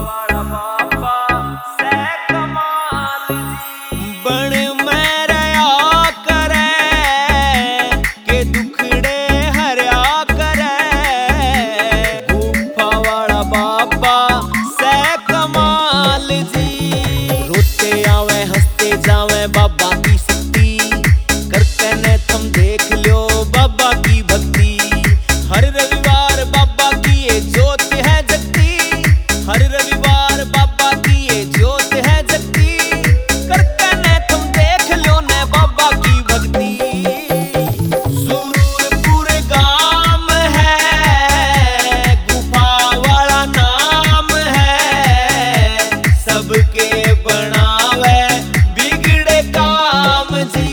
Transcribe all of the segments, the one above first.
वाला बाबा से कमाल जी। बण में रहा करे के दुखड़े हरिया करे, गुफा वाला बाबा से कमाल जी। रोते आवे हंसते जावे बाबा की शक्ति, करते ने तुम देख लो बाबा की भक्ति। हर रविवार बाबा की ये ज्योत है जगती, हर रविवार बाबा की ये ज्योत है जगती, करते ने तुम देख लो ने बाबा की भक्ति। सुरूरपुर गांव है, गुफा वाला नाम है, सबके बनावे बिगड़े काम जी।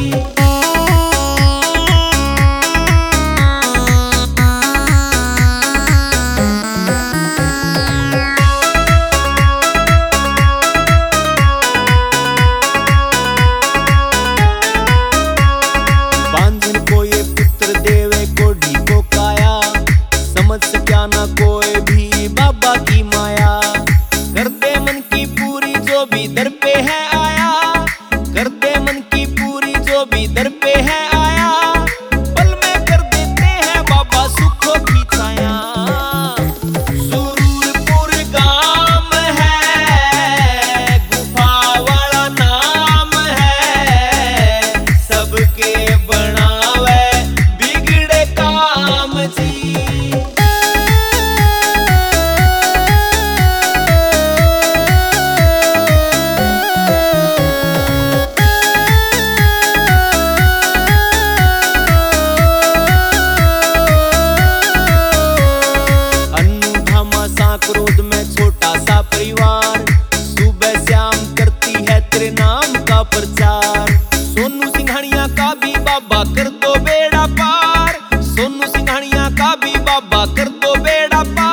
बांधन को ये पुत्र देवे कोढ़ी को काया, समझ सका ना कोई भी बाबा की माया। कर दे मन की पूरी जो भी दर पे है आया, कर दे मन की पूरी जो भी दर पे है आया, पल में कर देते हैं बाबा सुखों की छाया। सुरूरपुर गांव है, गुफा वाला नाम है, सबके बनावे बिगड़े काम जी। क्रोध में छोटा सा परिवार, सुबह शाम करती है तेरे नाम का प्रचार। सोनू सिंघानिया का भी बाबा कर दो बेड़ा पार, सोनू सिंघानिया का भी बाबा कर दो बेड़ा पार।